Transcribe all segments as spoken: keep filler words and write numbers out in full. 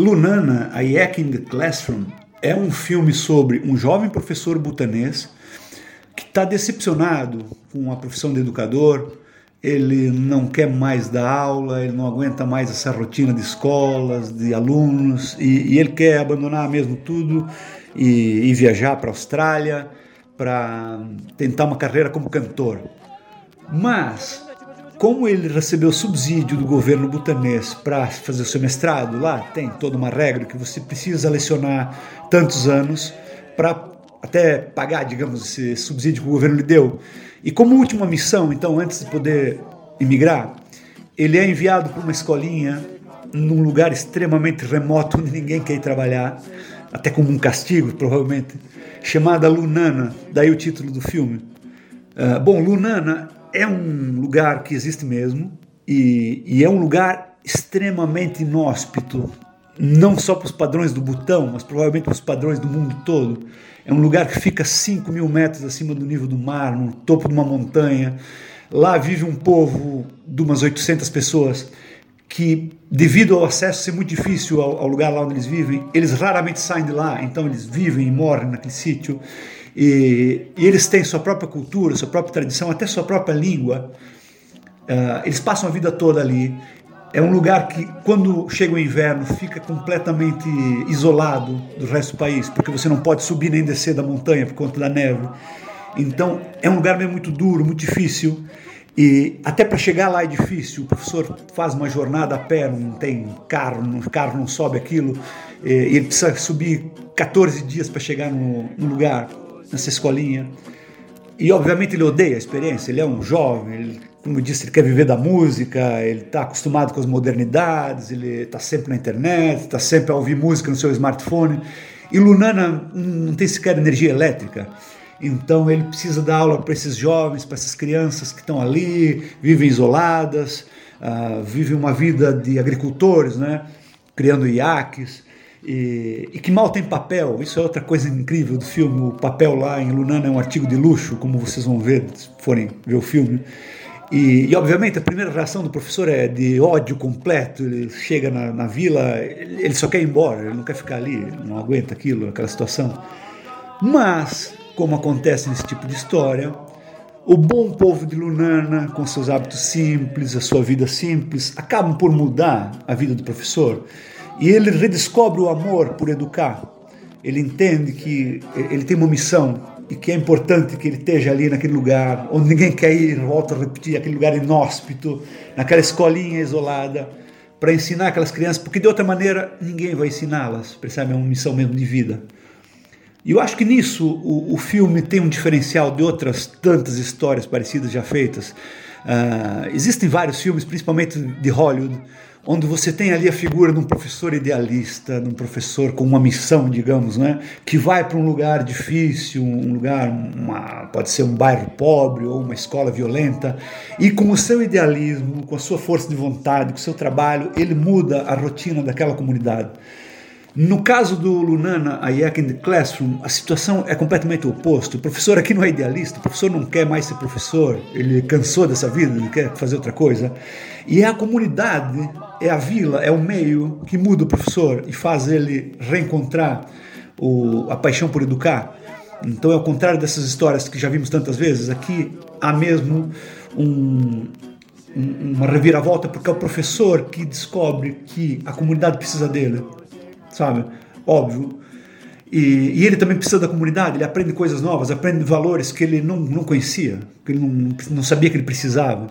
Lunana, A Yak in the Classroom, é um filme sobre um jovem professor butanês que está decepcionado com a profissão de educador. Ele não quer mais dar aula, ele não aguenta mais essa rotina de escolas, de alunos, e, e ele quer abandonar mesmo tudo e, e viajar para a Austrália para tentar uma carreira como cantor. Mas, como ele recebeu subsídio do governo butanês para fazer o seu mestrado, lá tem toda uma regra que você precisa lecionar tantos anos para até pagar, digamos, esse subsídio que o governo lhe deu. E como última missão, então, antes de poder emigrar, ele é enviado para uma escolinha num lugar extremamente remoto, onde ninguém quer ir trabalhar, até como um castigo, provavelmente, chamada Lunana, daí o título do filme. Uh, bom, Lunana é um lugar que existe mesmo, e, e é um lugar extremamente inóspito, não só para os padrões do Butão, mas provavelmente para os padrões do mundo todo. É um lugar que fica cinco mil metros acima do nível do mar, no topo de uma montanha. Lá vive um povo de umas oitocentas pessoas que, devido ao acesso ser muito difícil ao, ao lugar lá onde eles vivem, eles raramente saem de lá, então eles vivem e morrem naquele sítio. E, e eles têm sua própria cultura, sua própria tradição, até sua própria língua. Uh, eles passam a vida toda ali. É um lugar que, quando chega o inverno, fica completamente isolado do resto do país, porque você não pode subir nem descer da montanha por conta da neve. Então, é um lugar mesmo muito duro, muito difícil, e até para chegar lá é difícil. O professor faz uma jornada a pé, não tem carro, o carro não sobe aquilo, e ele precisa subir quatorze dias para chegar no, no lugar, nessa escolinha. E, obviamente, ele odeia a experiência, ele é um jovem, ele, como eu disse, ele quer viver da música, ele está acostumado com as modernidades, ele está sempre na internet, está sempre a ouvir música no seu smartphone. E Lunana não tem sequer energia elétrica, então ele precisa dar aula para esses jovens, para essas crianças que estão ali, vivem isoladas, uh, vivem uma vida de agricultores, né? Criando iaques, e, e que mal tem papel. Isso é outra coisa incrível do filme. O papel lá em Lunana é um artigo de luxo, como vocês vão ver se forem ver o filme. E, e, obviamente, a primeira reação do professor é de ódio completo. Ele chega na, na vila, ele, ele só quer ir embora, ele não quer ficar ali, ele não aguenta aquilo, aquela situação. Mas, como acontece nesse tipo de história, o bom povo de Lunana, com seus hábitos simples, a sua vida simples, acabam por mudar a vida do professor. E ele redescobre o amor por educar. Ele entende que ele tem uma missão e que é importante que ele esteja ali naquele lugar onde ninguém quer ir, volto a repetir, aquele lugar inóspito, naquela escolinha isolada, para ensinar aquelas crianças, porque de outra maneira ninguém vai ensiná-las, percebe? É uma missão mesmo de vida. E eu acho que nisso o, o filme tem um diferencial de outras tantas histórias parecidas já feitas. Uh, existem vários filmes, principalmente de Hollywood, onde você tem ali a figura de um professor idealista, de um professor com uma missão, digamos, né, que vai para um lugar difícil, um lugar, uma, pode ser um bairro pobre ou uma escola violenta, e com o seu idealismo, com a sua força de vontade, com o seu trabalho, ele muda a rotina daquela comunidade. No caso do Lunana, A Yak in the Classroom, a situação é completamente oposta. O professor aqui não é idealista, o professor não quer mais ser professor, ele cansou dessa vida, ele quer fazer outra coisa. E é a comunidade, é a vila, é o meio que muda o professor e faz ele reencontrar o, a paixão por educar. Então é ao contrário dessas histórias que já vimos tantas vezes, aqui há mesmo um... uma reviravolta, porque é o professor que descobre que a comunidade precisa dele, sabe? Óbvio. E, e ele também precisa da comunidade, ele aprende coisas novas, aprende valores que ele não, não conhecia, que ele não, não sabia que ele precisava.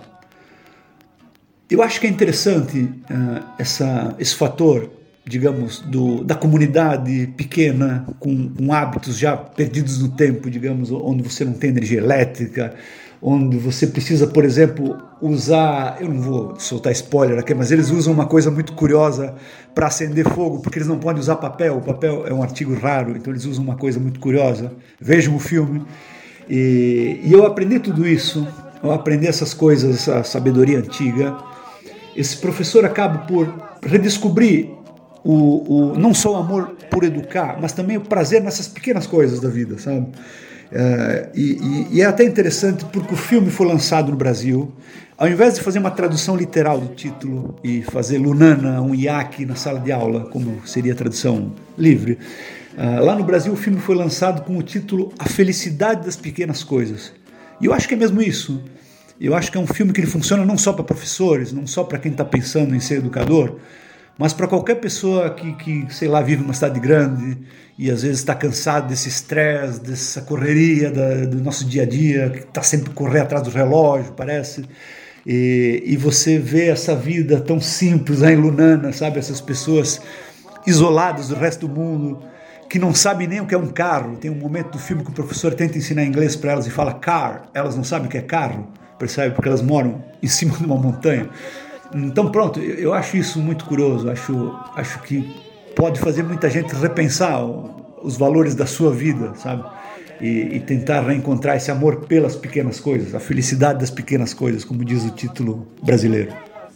Eu acho que é interessante uh, essa, esse fator, digamos, do, da comunidade pequena, com, com hábitos já perdidos no tempo, digamos, onde você não tem energia elétrica, onde você precisa, por exemplo, usar, eu não vou soltar spoiler aqui, mas eles usam uma coisa muito curiosa para acender fogo, porque eles não podem usar papel, o papel é um artigo raro, então eles usam uma coisa muito curiosa. Vejam o filme. E, e eu aprendi tudo isso, eu aprendi essas coisas, essa sabedoria antiga. Esse professor acaba por redescobrir o, o, não só o amor por educar, mas também o prazer nessas pequenas coisas da vida, sabe? Uh, e, e, e é até interessante porque o filme foi lançado no Brasil. Ao invés de fazer uma tradução literal do título e fazer Lunana, um iaque na sala de aula, como seria a tradução livre, uh, lá no Brasil o filme foi lançado com o título A Felicidade das Pequenas Coisas. E eu acho que é mesmo isso. Eu acho que é um filme que ele funciona não só para professores, não só para quem está pensando em ser educador, mas para qualquer pessoa que, que, sei lá, vive numa cidade grande e às vezes está cansado desse estresse, dessa correria da, do nosso dia a dia, que está sempre correndo atrás do relógio, parece. E, e você vê essa vida tão simples aí em Lunana, sabe? Essas pessoas isoladas do resto do mundo, que não sabem nem o que é um carro. Tem um momento do filme que o professor tenta ensinar inglês para elas e fala car, elas não sabem o que é carro, percebe? Porque elas moram em cima de uma montanha. Então pronto, eu acho isso muito curioso, acho, acho que pode fazer muita gente repensar os valores da sua vida, sabe? E, e tentar reencontrar esse amor pelas pequenas coisas, a felicidade das pequenas coisas, como diz o título brasileiro.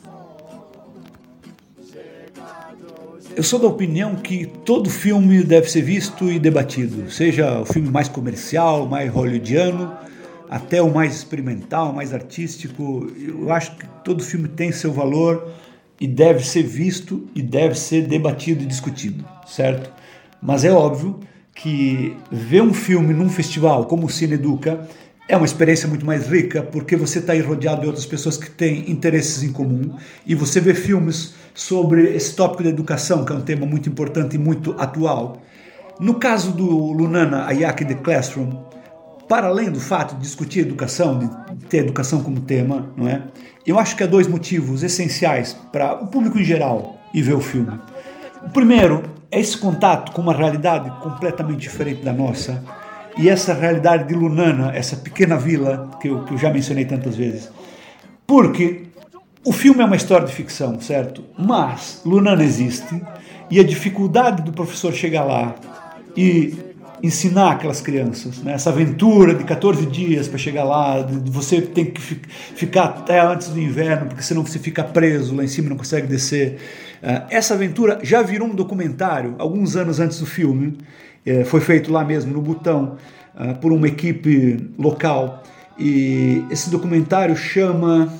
Eu sou da opinião que todo filme deve ser visto e debatido, seja o filme mais comercial, mais hollywoodiano, até o mais experimental, mais artístico. Eu acho que todo filme tem seu valor e deve ser visto e deve ser debatido e discutido, certo? Mas é óbvio que ver um filme num festival como o Cine Educa é uma experiência muito mais rica, porque você está aí rodeado de outras pessoas que têm interesses em comum e você vê filmes sobre esse tópico da educação, que é um tema muito importante e muito atual. No caso do Lunana, a Iaque The Classroom, para além do fato de discutir educação, de ter educação como tema, não é? Eu acho que há dois motivos essenciais para o público em geral ir ver o filme. O primeiro é esse contato com uma realidade completamente diferente da nossa, e essa realidade de Lunana, essa pequena vila que eu, que eu já mencionei tantas vezes. Porque o filme é uma história de ficção, certo? Mas Lunana existe, e a dificuldade do professor chegar lá e ensinar aquelas crianças, né? Essa aventura de catorze dias para chegar lá, de você tem que fi- ficar até antes do inverno, porque senão você fica preso lá em cima e não consegue descer. Uh, essa aventura já virou um documentário, alguns anos antes do filme, uh, foi feito lá mesmo, no Butão, uh, por uma equipe local, e esse documentário chama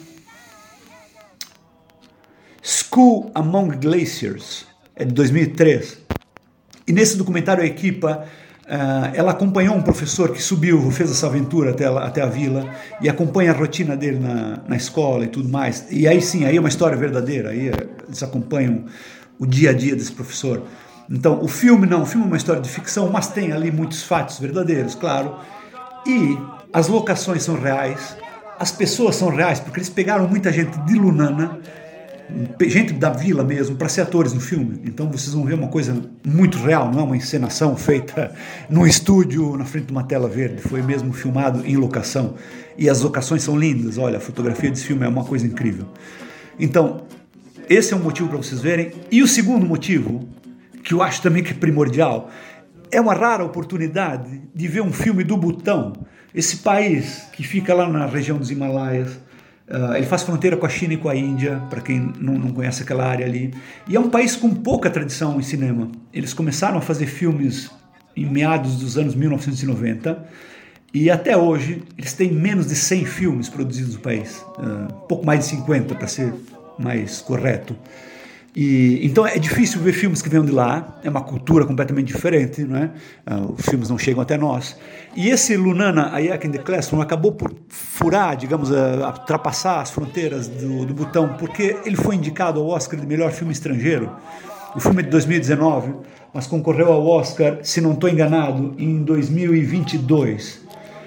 School Among Glaciers, é de dois mil e três, e nesse documentário a equipa Uh, ela acompanhou um professor que subiu, fez essa aventura até, até a vila e acompanha a rotina dele na, na escola e tudo mais. E aí sim, aí é uma história verdadeira, aí eles acompanham o dia a dia desse professor. Então, o filme não, o filme é uma história de ficção, mas tem ali muitos fatos verdadeiros, claro. E as locações são reais, as pessoas são reais, porque eles pegaram muita gente de Lunana, gente da vila mesmo, para ser atores no filme. Então vocês vão ver uma coisa muito real, não é uma encenação feita num estúdio na frente de uma tela verde, foi mesmo filmado em locação. E as locações são lindas, olha, a fotografia desse filme é uma coisa incrível. Então, esse é um motivo para vocês verem. E o segundo motivo, que eu acho também que é primordial, é uma rara oportunidade de ver um filme do Butão, esse país que fica lá na região dos Himalaias. Uh, ele faz fronteira com a China e com a Índia, para quem não, não conhece aquela área ali. E é um país com pouca tradição em cinema. Eles começaram a fazer filmes em meados dos anos mil novecentos e noventa e até hoje eles têm menos de cem filmes produzidos no país. Uh, pouco mais de cinquenta, para ser mais correto. E, então é difícil ver filmes que venham de lá, é uma cultura completamente diferente, não é? Uh, os filmes não chegam até nós. E esse Lunana, a Iaque The Classroom, acabou por furar, digamos, a, a ultrapassar as fronteiras do, do Butão, porque ele foi indicado ao Oscar de melhor filme estrangeiro. O filme é de dois mil e dezenove, mas concorreu ao Oscar, se não estou enganado, em dois mil e vinte e dois,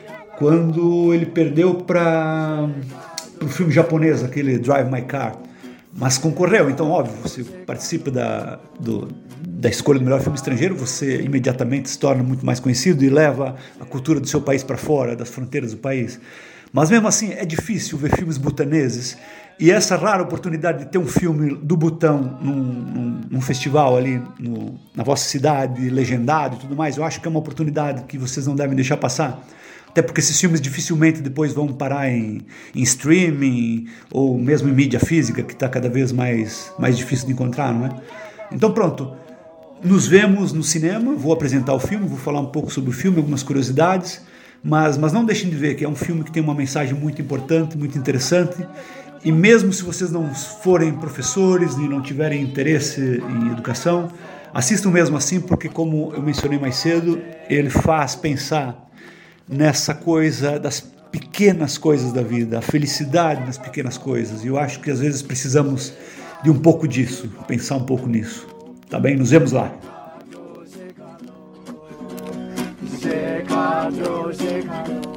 quando ele perdeu para o filme japonês, aquele Drive My Car. Mas concorreu, então óbvio, você participa da, do, da escolha do melhor filme estrangeiro, você imediatamente se torna muito mais conhecido e leva a cultura do seu país para fora, das fronteiras do país. Mas mesmo assim é difícil ver filmes butaneses, e essa rara oportunidade de ter um filme do Butão num, num, num festival ali no, na vossa cidade, legendado e tudo mais, eu acho que é uma oportunidade que vocês não devem deixar passar. Até porque esses filmes dificilmente depois vão parar em, em streaming ou mesmo em mídia física, que está cada vez mais, mais difícil de encontrar, não é? Então pronto, nos vemos no cinema, vou apresentar o filme, vou falar um pouco sobre o filme, algumas curiosidades, Mas, mas não deixem de ver que é um filme que tem uma mensagem muito importante, muito interessante. E mesmo se vocês não forem professores e não tiverem interesse em educação, assistam mesmo assim, porque como eu mencionei mais cedo, ele faz pensar nessa coisa das pequenas coisas da vida, a felicidade nas pequenas coisas. E eu acho que às vezes precisamos de um pouco disso, pensar um pouco nisso. Tá bem? Nos vemos lá. Chegado, chegado.